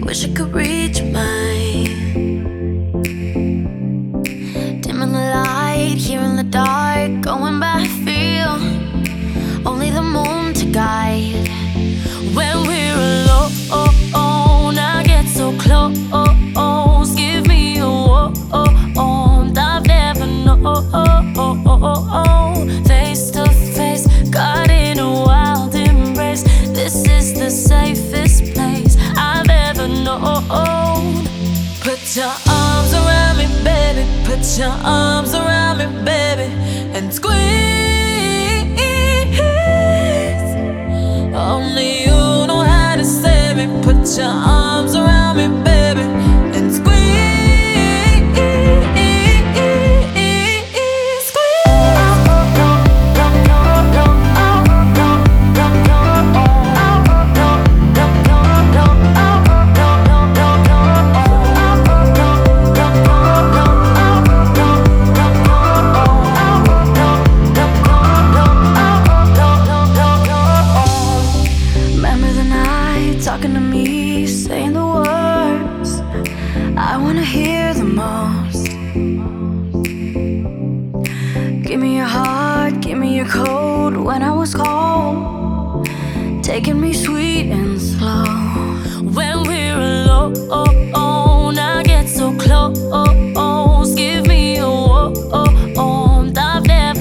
Wish I could reach mine. Dimming the light, here in the dark, going by feel. Only the moon to guide. When we're alone, I get so close. Give me a warmth I've never known. Face to face, caught in a wild embrace. This is the safest place I've ever known. Put your arms around me, baby. Put your arms around me, baby, and squeeze. Only you know how to save me. Put your arms around me, baby, and squeeze. Talking to me, saying the words I wanna hear the most. Give me your heart, give me your code. When I was cold, taking me sweet and slow. When we're alone, I get so close. Give me a warmth I've never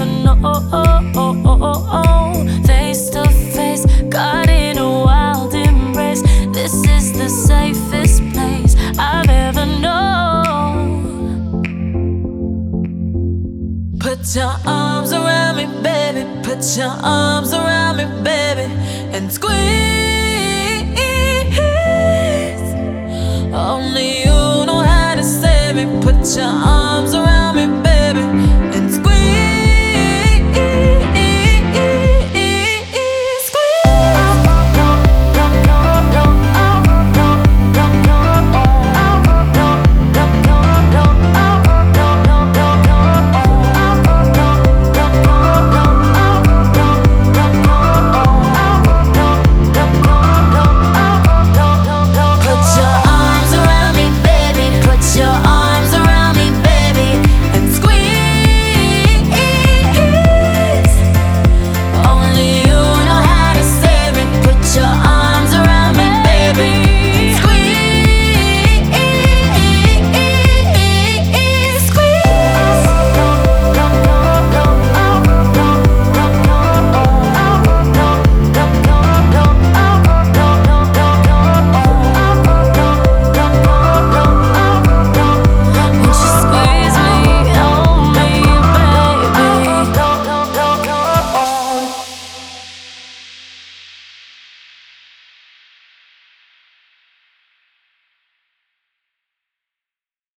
known. Face to face, caught in a wild embrace. This is the safest place I've ever known. Put your arms around me, baby. Put your arms around me, baby, and squeeze.